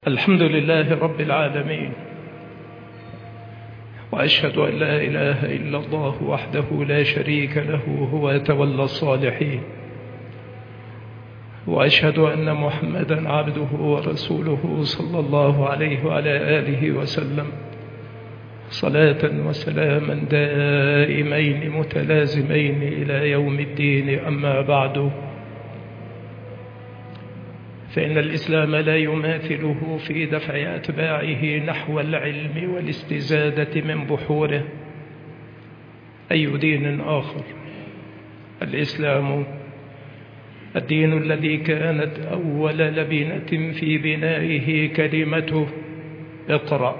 الحمد لله رب العالمين، وأشهد أن لا إله إلا الله وحده لا شريك له هو يتولى الصالحين، وأشهد أن محمدا عبده ورسوله صلى الله عليه وعلى آله وسلم صلاة وسلاما دائمين متلازمين إلى يوم الدين. أما بعد، فإن الإسلام لا يماثله في دفع أتباعه نحو العلم والاستزادة من بحوره أي دين آخر. الإسلام الدين الذي كانت أول لبنة في بنائه كلمته اقرأ،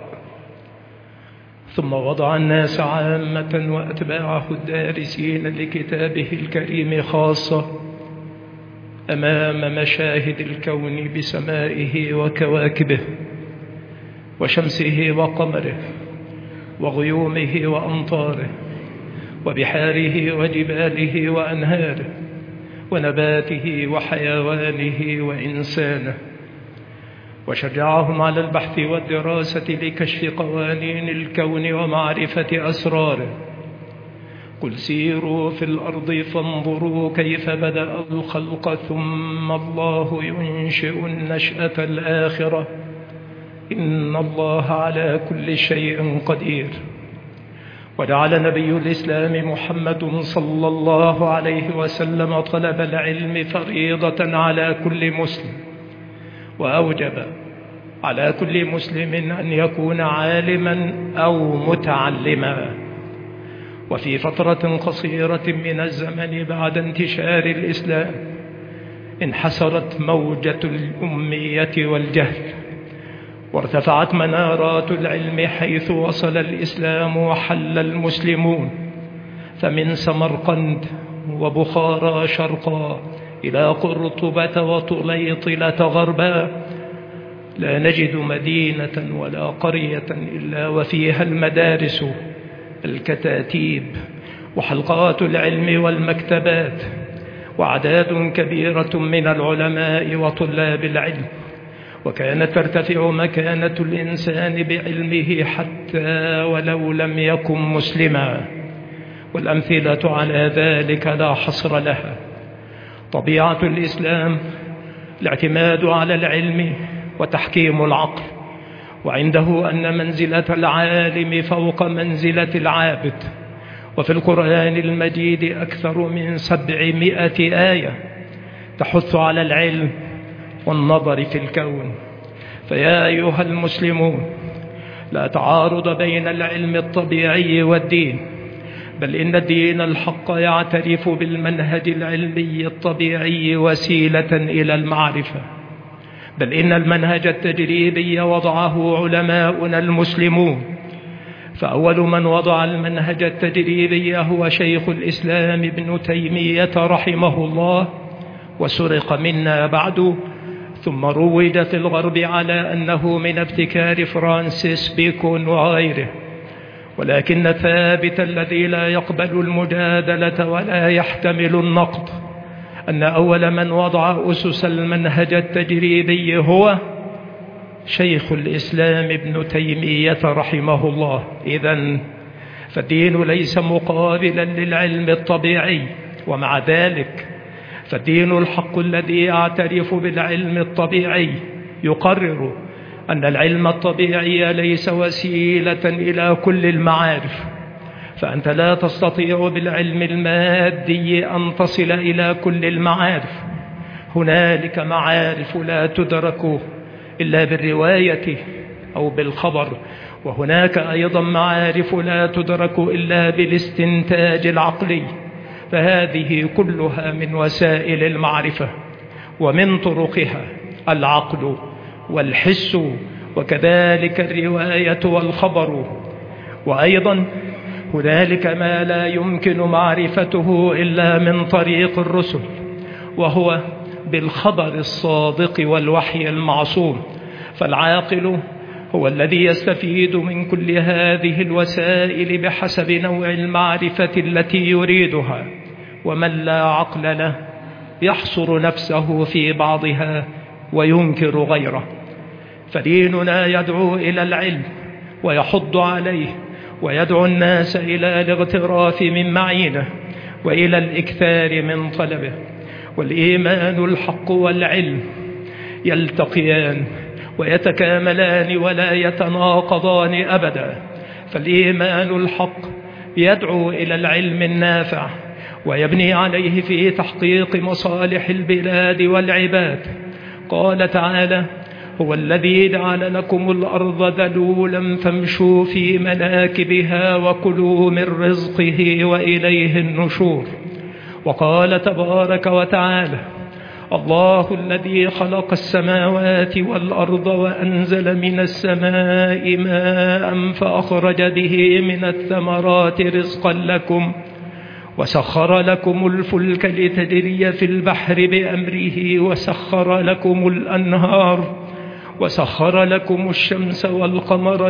ثم وضع الناس عامة وأتباعه الدارسين لكتابه الكريم خاصة أمام مشاهد الكون بسمائه وكواكبه وشمسه وقمره وغيومه وأمطاره وبحاره وجباله وأنهاره ونباته وحيوانه وإنسانه، وشجعهم على البحث والدراسة لكشف قوانين الكون ومعرفة أسراره. قل سيروا في الأرض فانظروا كيف بدأ الخلق ثم الله ينشئ النشأة الآخرة إن الله على كل شيء قدير. وجعل نبي الإسلام محمد صلى الله عليه وسلم طلب العلم فريضة على كل مسلم، وأوجب على كل مسلم أن يكون عالما أو متعلما. وفي فترة قصيرة من الزمن بعد انتشار الإسلام انحسرت موجة الأمية والجهل، وارتفعت منارات العلم حيث وصل الإسلام وحل المسلمون، فمن سمرقند وبخارى شرقا إلى قرطبة وطليطلة غربا لا نجد مدينة ولا قرية إلا وفيها المدارس، الكتاتيب، وحلقات العلم والمكتبات، وأعداد كبيرة من العلماء وطلاب العلم. وكانت ترتفع مكانة الإنسان بعلمه حتى ولو لم يكن مسلما، والأمثلة على ذلك لا حصر لها. طبيعة الإسلام الاعتماد على العلم وتحكيم العقل، وعنده أن منزلة العالم فوق منزلة العابد. وفي القرآن المجيد أكثر من 700 آية تحث على العلم والنظر في الكون. فيا أيها المسلمون، لا تعارض بين العلم الطبيعي والدين، بل إن الدين الحق يعترف بالمنهج العلمي الطبيعي وسيلة إلى المعرفة، بل إن المنهج التجريبي وضعه علماؤنا المسلمون. فأول من وضع المنهج التجريبي هو شيخ الإسلام ابن تيمية رحمه الله، وسرق منا بعد، ثم روج في الغرب على أنه من ابتكار فرانسيس بيكون وغيره. ولكن الثابت الذي لا يقبل المجادلة ولا يحتمل النقد أن أول من وضع أسس المنهج التجريبي هو شيخ الإسلام ابن تيمية رحمه الله. إذن فالدين ليس مقابلا للعلم الطبيعي، ومع ذلك فالدين الحق الذي يعترف بالعلم الطبيعي يقرر أن العلم الطبيعي ليس وسيلة إلى كل المعارف، فأنت لا تستطيع بالعلم المادي أن تصل إلى كل المعارف. هنالك معارف لا تدرك إلا بالرواية أو بالخبر، وهناك أيضا معارف لا تدرك إلا بالاستنتاج العقلي، فهذه كلها من وسائل المعرفة، ومن طرقها العقل والحس، وكذلك الرواية والخبر. وأيضا هنالك ما لا يمكن معرفته إلا من طريق الرسل، وهو بالخبر الصادق والوحي المعصوم. فالعاقل هو الذي يستفيد من كل هذه الوسائل بحسب نوع المعرفة التي يريدها، ومن لا عقل له يحصر نفسه في بعضها وينكر غيره. فديننا يدعو إلى العلم ويحض عليه، ويدعو الناس إلى الاغتراف من معينه وإلى الإكثار من طلبه. والإيمان الحق والعلم يلتقيان ويتكاملان ولا يتناقضان أبدا. فالإيمان الحق يدعو إلى العلم النافع ويبني عليه في تحقيق مصالح البلاد والعباد. قال تعالى: هو الذي جعل لكم الأرض ذلولا فامشوا في مناكبها وكلوا من رزقه وإليه النشور. وقال تبارك وتعالى: الله الذي خلق السماوات والأرض وأنزل من السماء ماء فأخرج به من الثمرات رزقا لكم وسخر لكم الفلك لتجري في البحر بأمره وسخر لكم الأنهار وسخر لكم الشمس والقمر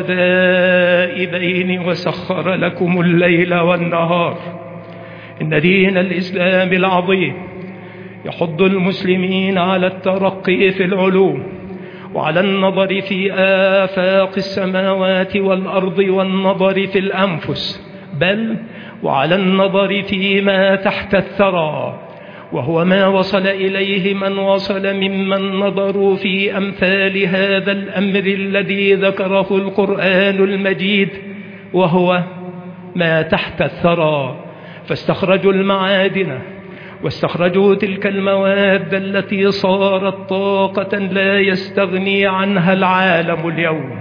دائبين وسخر لكم الليل والنهار. إن دين الإسلام العظيم يحض المسلمين على الترقي في العلوم وعلى النظر في آفاق السماوات والأرض والنظر في الأنفس، بل وعلى النظر فيما تحت الثرى، وهو ما وصل إليه من وصل ممن نظروا في أمثال هذا الأمر الذي ذكره القرآن المجيد، وهو ما تحت الثرى. فاستخرجوا المعادن واستخرجوا تلك المواد التي صارت طاقة لا يستغني عنها العالم اليوم.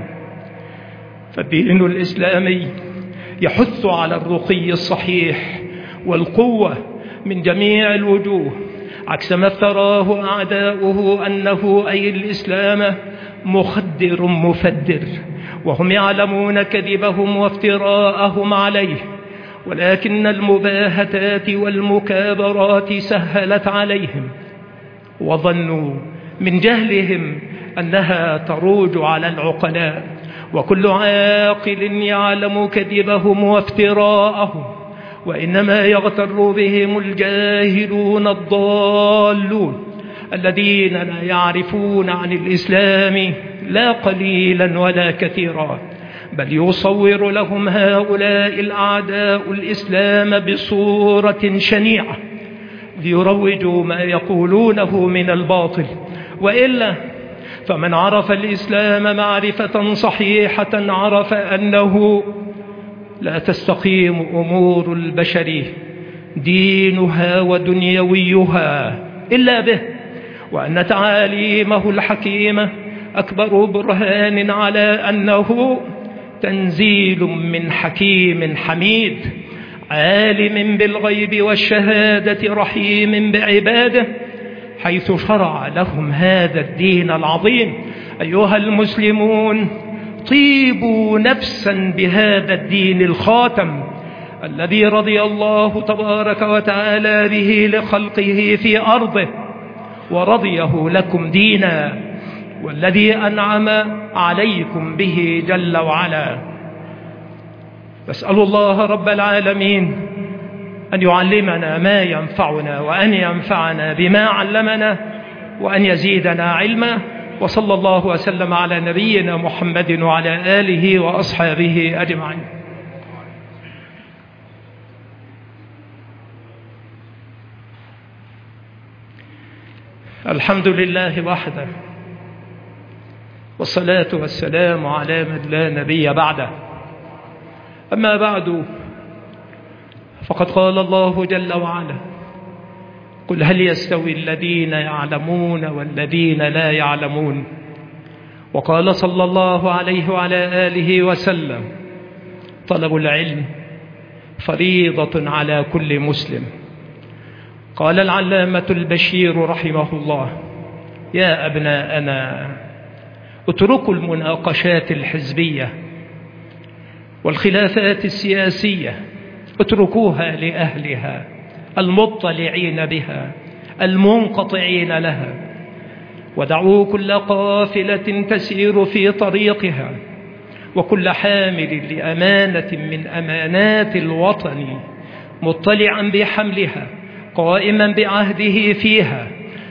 فالدين الإسلامي يحث على الرقي الصحيح والقوة من جميع الوجوه، عكس ما افتراه أعداؤه أنه أي الإسلام مخدر مفدر، وهم يعلمون كذبهم وافتراءهم عليه، ولكن المباهتات والمكابرات سهلت عليهم، وظنوا من جهلهم أنها تروج على العقلاء، وكل عاقل يعلم كذبهم وافتراءهم، وإنما يغتر بهم الجاهلون الضالون الذين لا يعرفون عن الإسلام لا قليلا ولا كثيرا، بل يصور لهم هؤلاء الأعداء الإسلام بصورة شنيعة ليروجوا ما يقولونه من الباطل. وإلا فمن عرف الإسلام معرفة صحيحة عرف أنه لا تستقيم أمور البشر دينها ودنيويها إلا به، وأن تعاليمه الحكيمة أكبر برهان على أنه تنزيل من حكيم حميد عالم بالغيب والشهادة رحيم بعباده، حيث شرع لهم هذا الدين العظيم. أيها المسلمون، طيبوا نفسا بهذا الدين الخاتم الذي رضي الله تبارك وتعالى به لخلقه في أرضه ورضيه لكم دينا، والذي أنعم عليكم به جل وعلا. نسأل الله رب العالمين أن يعلمنا ما ينفعنا وأن ينفعنا بما علمنا وأن يزيدنا علما. وصلى الله وسلم على نبينا محمد وعلى آله وأصحابه أجمعين. الحمد لله وحده، والصلاة والسلام على من لا نبي بعده. أما بعد، فقد قال الله جل وعلا: قل هل يستوي الذين يعلمون والذين لا يعلمون. وقال صلى الله عليه وعلى آله وسلم: طلب العلم فريضة على كل مسلم. قال العلامة البشير رحمه الله: يا أبناءنا، اتركوا المناقشات الحزبية والخلافات السياسية، اتركوها لأهلها المطلعين بها المنقطعين لها، ودعوا كل قافلة تسير في طريقها وكل حامل لأمانة من أمانات الوطن مطلعا بحملها قائما بعهده فيها،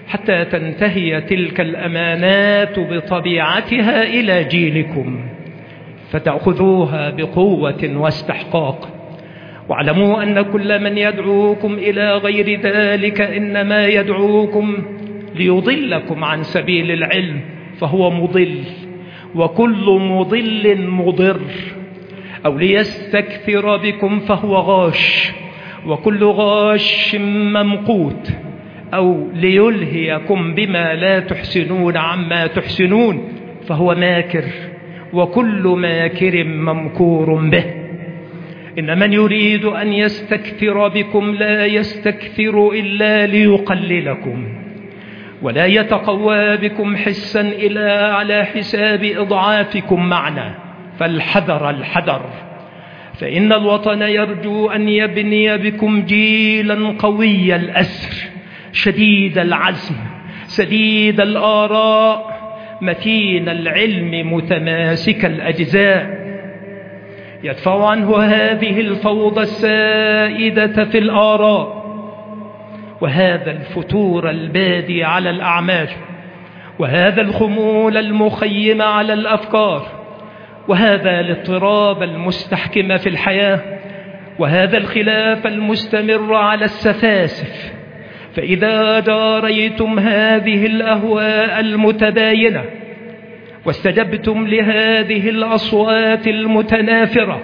حتى تنتهي تلك الأمانات بطبيعتها إلى جيلكم، فتأخذوها بقوة واستحقاق. واعلموا أن كل من يدعوكم إلى غير ذلك إنما يدعوكم ليضلكم عن سبيل العلم، فهو مضل، وكل مضل مضر، أو ليستكثر بكم فهو غاش، وكل غاش ممقوت، أو ليلهيكم بما لا تحسنون عما تحسنون فهو ماكر، وكل ماكر ممكور به. إن من يريد أن يستكثر بكم لا يستكثر إلا ليقللكم، ولا يتقوى بكم حسا إلا على حساب إضعافكم معنا. فالحذر الحذر، فإن الوطن يرجو أن يبني بكم جيلا قوي الأسر، شديد العزم، سديد الآراء، متين العلم، متماسك الأجزاء، يدفع عنه هذه الفوضى السائدة في الآراء، وهذا الفتور البادي على الأعمال، وهذا الخمول المخيم على الأفكار، وهذا الاضطراب المستحكم في الحياة، وهذا الخلاف المستمر على السفاسف. فإذا جاريتم هذه الأهواء المتباينة واستجبتم لهذه الأصوات المتنافرة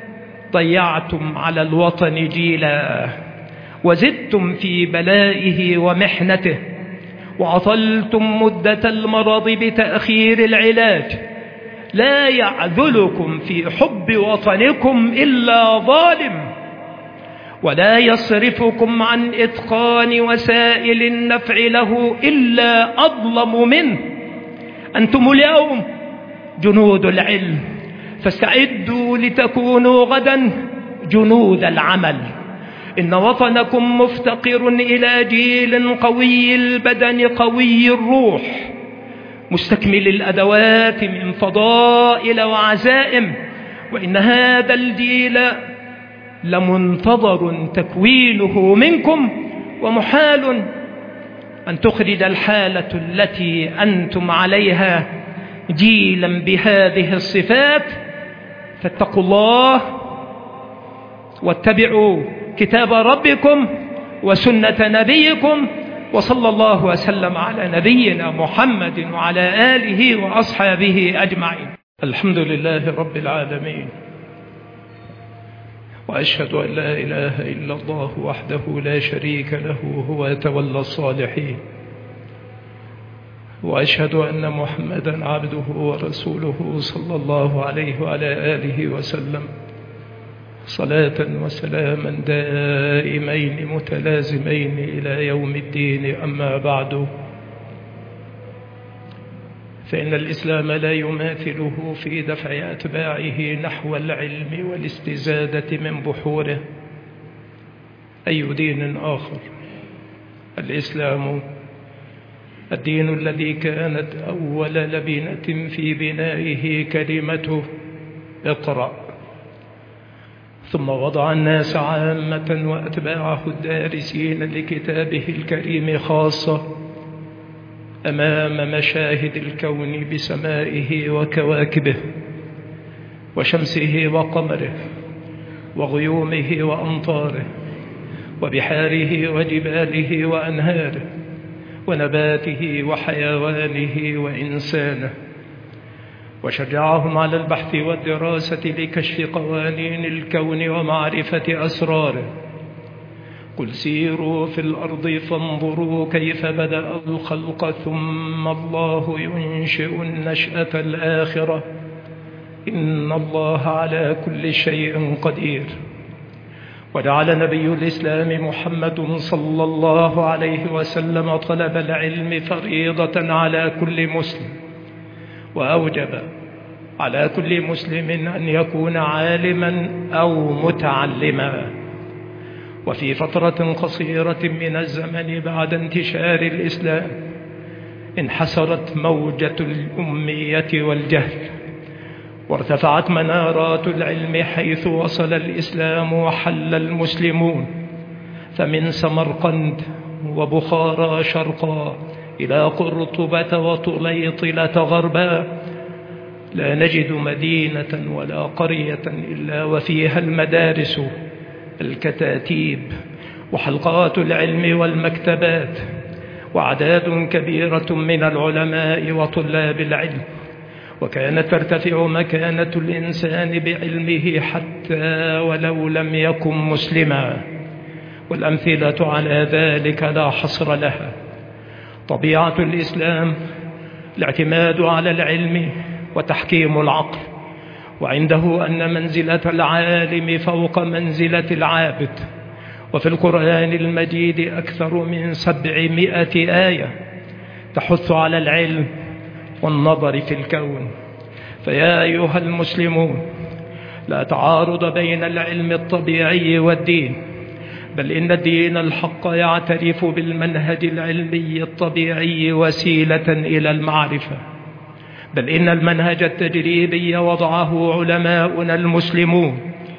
ضيعتم على الوطن جيلا، وزدتم في بلائه ومحنته، وأطلتم مدة المرض بتأخير العلاج. لا يعذلكم في حب وطنكم إلا ظالم، ولا يصرفكم عن إتقان وسائل النفع له إلا أظلم منه. أنتم اليوم جنود العلم، فاستعدوا لتكونوا غدا جنود العمل. إن وطنكم مفتقر إلى جيل قوي البدن قوي الروح، مستكمل الأدوات من فضائل وعزائم، وإن هذا الجيل لمنتظر تكوينه منكم، ومحال أن تخرج الحالة التي أنتم عليها جيلا بهذه الصفات. فاتقوا الله واتبعوا كتاب ربكم وسنة نبيكم، وصلى الله وسلم على نبينا محمد وعلى آله وأصحابه أجمعين. الحمد لله رب العالمين، وأشهد أن لا إله إلا الله وحده لا شريك له هو يتولى الصالحين، وأشهد أن محمدا عبده ورسوله صلى الله عليه وعلى آله وسلم، صلاة وسلاما دائمين متلازمين إلى يوم الدين. أما بعد، فإن الإسلام لا يماثله في دفع أتباعه نحو العلم والاستزادة من بحوره أي دين آخر. الإسلام الدين الذي كانت أول لبنة في بنائه كلمته اقرأ، ثم وضع الناس عامة وأتباعه الدارسين لكتابه الكريم خاصة أمام مشاهد الكون بسمائه وكواكبه وشمسه وقمره وغيومه وأمطاره وبحاره وجباله وأنهاره ونباته وحيوانه وإنسانه، وشجعهم على البحث والدراسة لكشف قوانين الكون ومعرفة أسراره. قل سيروا في الأرض فانظروا كيف بدأ الخلق ثم الله ينشئ النشأة الآخرة إن الله على كل شيء قدير. وجعل نبي الإسلام محمد صلى الله عليه وسلم طلب العلم فريضة على كل مسلم، وأوجب على كل مسلم أن يكون عالما أو متعلما. وفي فترة قصيرة من الزمن بعد انتشار الإسلام انحسرت موجة الأمية والجهل، وارتفعت منارات العلم حيث وصل الإسلام وحل المسلمون، فمن سمرقند وبخارى شرقا إلى قرطبة وطليطلة غربا، لا نجد مدينة ولا قرية إلا وفيها المدارس، الكتاتيب، وحلقات العلم والمكتبات، وأعداد كبيرة من العلماء وطلاب العلم. وكانت ترتفع مكانة الإنسان بعلمه حتى ولو لم يكن مسلما، والأمثلة على ذلك لا حصر لها. طبيعة الإسلام الاعتماد على العلم وتحكيم العقل، وعنده أن منزلة العالم فوق منزلة العابد. وفي القرآن المجيد أكثر من 700 آية تحث على العلم والنظر في الكون. فيا أيها المسلمون، لا تعارض بين العلم الطبيعي والدين، بل إن الدين الحق يعترف بالمنهج العلمي الطبيعي وسيلة إلى المعرفة، بل إن المنهج التجريبي وضعه علماؤنا المسلمون.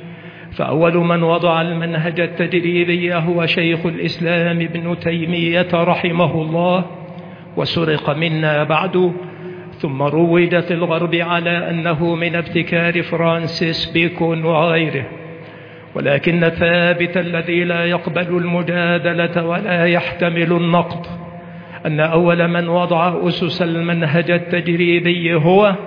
فأول من وضع المنهج التجريبي هو شيخ الإسلام ابن تيمية رحمه الله، وسرق منا بعد، ثم روج في الغرب على أنه من ابتكار فرانسيس بيكون وغيره. ولكن الثابت الذي لا يقبل المجادلة ولا يحتمل النقد أن أول من وضع أسس المنهج التجريبي هو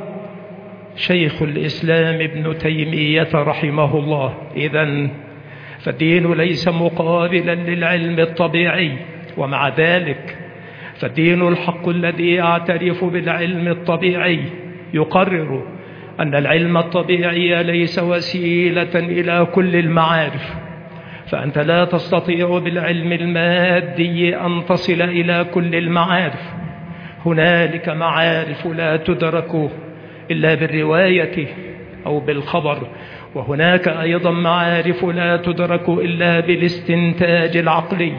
شيخ الإسلام ابن تيمية رحمه الله. إذن فالدين ليس مقابلا للعلم الطبيعي، ومع ذلك فالدين الحق الذي يعترف بالعلم الطبيعي يقرر أن العلم الطبيعي ليس وسيلة إلى كل المعارف. فأنت لا تستطيع بالعلم المادي أن تصل إلى كل المعارف. هنالك معارف لا تدرك إلا بالرواية أو بالخبر، وهناك أيضا معارف لا تدرك إلا بالاستنتاج العقلي.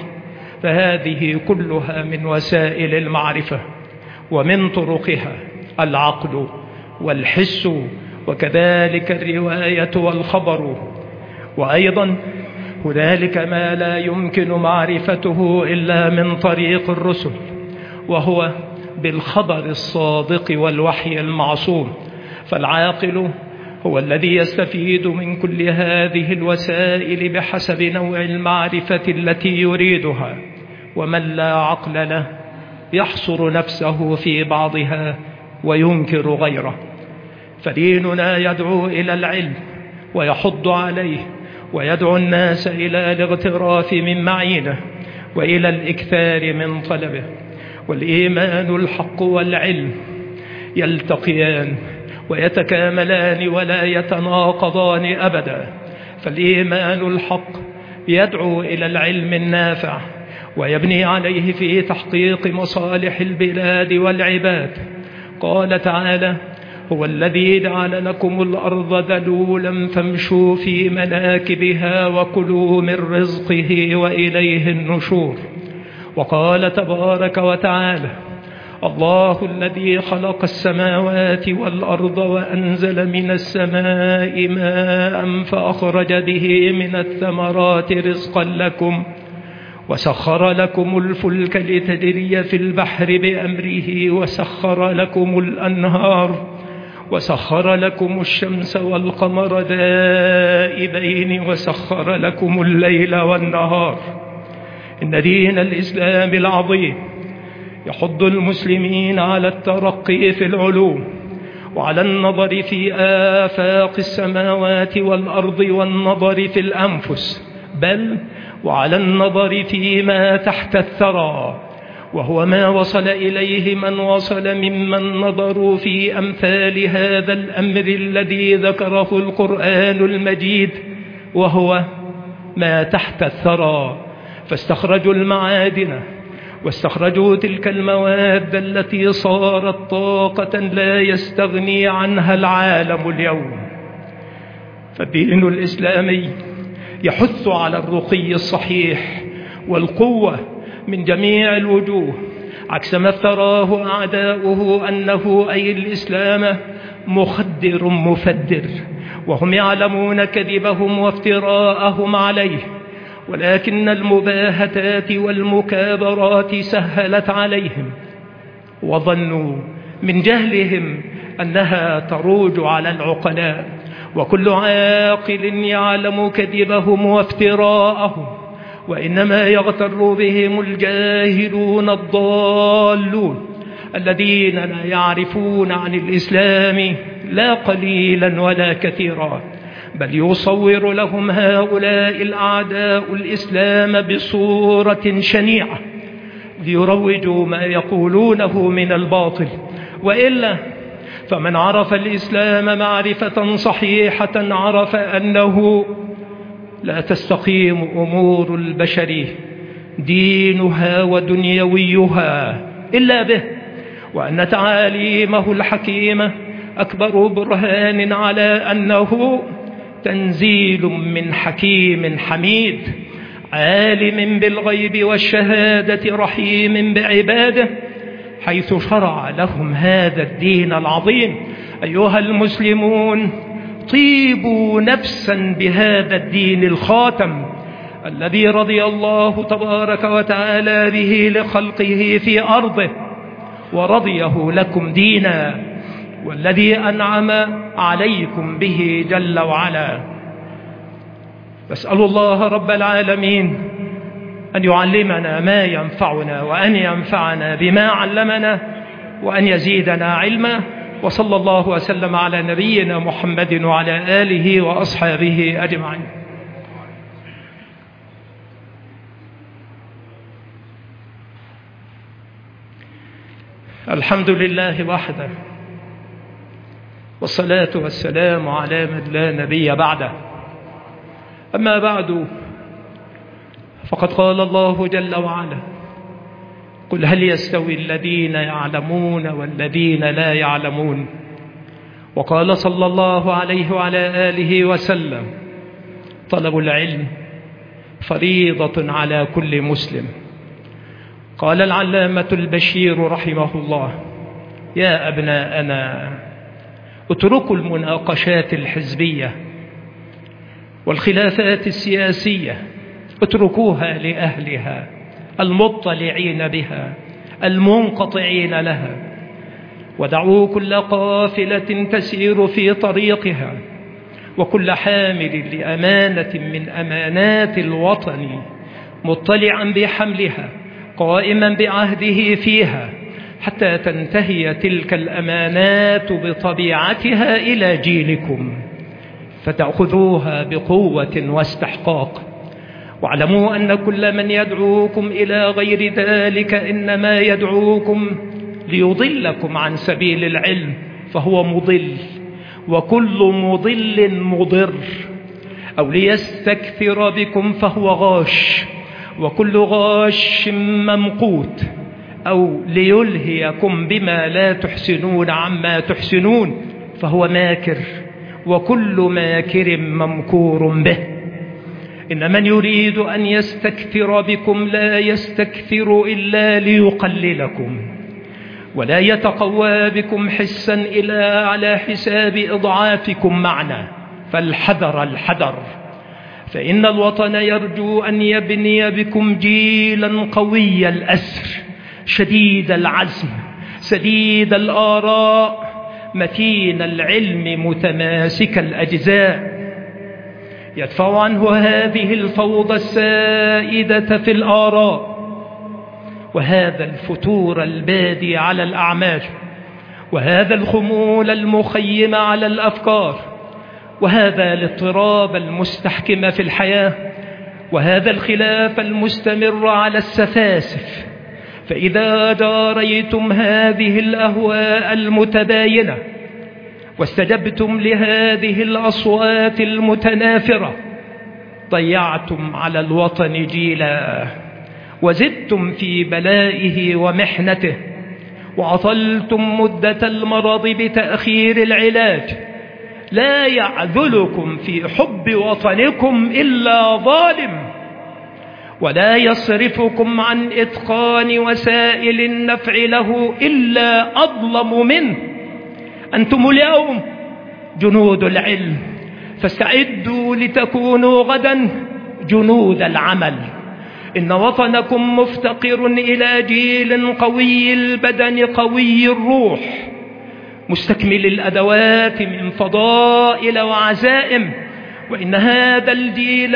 فهذه كلها من وسائل المعرفة، ومن طرقها العقل والحس، وكذلك الرواية والخبر. وأيضا هنالك ما لا يمكن معرفته إلا من طريق الرسل، وهو بالخبر الصادق والوحي المعصوم. فالعاقل هو الذي يستفيد من كل هذه الوسائل بحسب نوع المعرفة التي يريدها، ومن لا عقل له يحصر نفسه في بعضها وينكر غيره. فديننا يدعو إلى العلم ويحض عليه، ويدعو الناس إلى الاغتراف من معينه وإلى الإكثار من طلبه. والإيمان الحق والعلم يلتقيان ويتكاملان ولا يتناقضان أبدا. فالإيمان الحق يدعو إلى العلم النافع ويبني عليه في تحقيق مصالح البلاد والعباد. قال تعالى: هو الذي جعل لكم الأرض ذلولا فامشوا في مناكبها وكلوا من رزقه وإليه النشور. وقال تبارك وتعالى: الله الذي خلق السماوات والأرض وأنزل من السماء ماء فأخرج به من الثمرات رزقا لكم وسخر لكم الفلك لتجري في البحر بأمره وسخر لكم الأنهار وسخر لكم الشمس والقمر دائبين وسخر لكم الليل والنهار. إن دين الإسلام العظيم يحض المسلمين على الترقي في العلوم وعلى النظر في آفاق السماوات والأرض والنظر في الأنفس، بل وعلى النظر فيما تحت الثرى، وهو ما وصل إليه من وصل ممن نظروا في أمثال هذا الأمر الذي ذكره القرآن المجيد، وهو ما تحت الثرى. فاستخرجوا المعادن واستخرجوا تلك المواد التي صارت طاقة لا يستغني عنها العالم اليوم. فالدين الإسلامي يحث على الرقي الصحيح والقوة من جميع الوجوه، عكس ما افتراه أعداؤه أنه أي الإسلام مخدر مفدر، وهم يعلمون كذبهم وافتراءهم عليه. ولكن المباهتات والمكابرات سهلت عليهم، وظنوا من جهلهم أنها تروج على العقلاء، وكل عاقل يعلم كذبهم وافتراءهم، وإنما يغتر بهم الجاهلون الضالون الذين لا يعرفون عن الإسلام لا قليلا ولا كثيرا، بل يصور لهم هؤلاء الأعداء الإسلام بصورة شنيعة ليروجوا ما يقولونه من الباطل. وإلا فمن عرف الإسلام معرفة صحيحة عرف أنه لا تستقيم أمور البشر دينها ودنيويها إلا به، وأن تعاليمه الحكيمة أكبر برهان على أنه تنزيل من حكيم حميد عالم بالغيب والشهادة رحيم بعباده، حيث شرع لهم هذا الدين العظيم. أيها المسلمون، طيبوا نفسا بهذا الدين الخاتم الذي رضي الله تبارك وتعالى به لخلقه في أرضه ورضيه لكم دينا، والذي أنعم عليكم به جل وعلا. نسأل الله رب العالمين أن يعلمنا ما ينفعنا، وأن ينفعنا بما علمنا، وأن يزيدنا علما. وصلى الله وسلم على نبينا محمد وعلى آله وأصحابه أجمعين. الحمد لله وحده، والصلاة والسلام على من لا نبي بعده. أما بعد، فقد قال الله جل وعلا: قل هل يستوي الذين يعلمون والذين لا يعلمون. وقال صلى الله عليه وعلى آله وسلم: طلب العلم فريضة على كل مسلم. قال العلامة البشير رحمه الله: يا أبناءنا، اتركوا المناقشات الحزبية والخلافات السياسية، اتركوها لأهلها المطلعين بها المنقطعين لها، ودعوا كل قافلة تسير في طريقها، وكل حامل لأمانة من أمانات الوطن مطلعا بحملها قائما بعهده فيها، حتى تنتهي تلك الأمانات بطبيعتها إلى جيلكم، فتأخذوها بقوة واستحقاق. واعلموا أن كل من يدعوكم إلى غير ذلك إنما يدعوكم ليضلكم عن سبيل العلم، فهو مضل، وكل مضل مضر، أو ليستكثر بكم فهو غاش، وكل غاش ممقوت، أو ليلهيكم بما لا تحسنون عما تحسنون فهو ماكر، وكل ماكر ممكور به. إن من يريد أن يستكثر بكم لا يستكثر إلا ليقللكم، ولا يتقوى بكم حسا إلا على حساب إضعافكم معنا، فالحذر الحذر، فإن الوطن يرجو أن يبني بكم جيلا قوي الأسر شديد العزم سديد الآراء متين العلم متماسك الأجزاء، يدفع عنه هذه الفوضى السائدة في الآراء، وهذا الفتور البادي على الأعمال، وهذا الخمول المخيم على الأفكار، وهذا الاضطراب المستحكم في الحياة، وهذا الخلاف المستمر على السفاسف. فإذا جاريتم هذه الأهواء المتباينة واستجبتم لهذه الأصوات المتنافرة، ضيعتم على الوطن جيلا، وزدتم في بلائه ومحنته، وعطلتم مدة المرض بتأخير العلاج. لا يعذلكم في حب وطنكم إلا ظالم، ولا يصرفكم عن إتقان وسائل النفع له إلا أظلم منه. أنتم اليوم جنود العلم، فاستعدوا لتكونوا غدا جنود العمل. إن وطنكم مفتقر إلى جيل قوي البدن قوي الروح مستكمل الأدوات من فضائل وعزائم، وإن هذا الجيل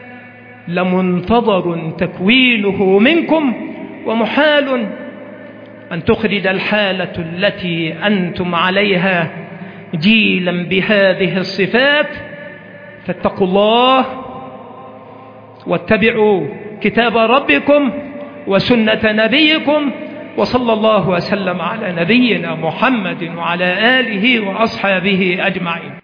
لمنتظر تكوينه منكم، ومحال أن تخرج الحالة التي أنتم عليها جيلا بهذه الصفات. فاتقوا الله واتبعوا كتاب ربكم وسنة نبيكم، وصلى الله وسلم على نبينا محمد وعلى آله وأصحابه أجمعين.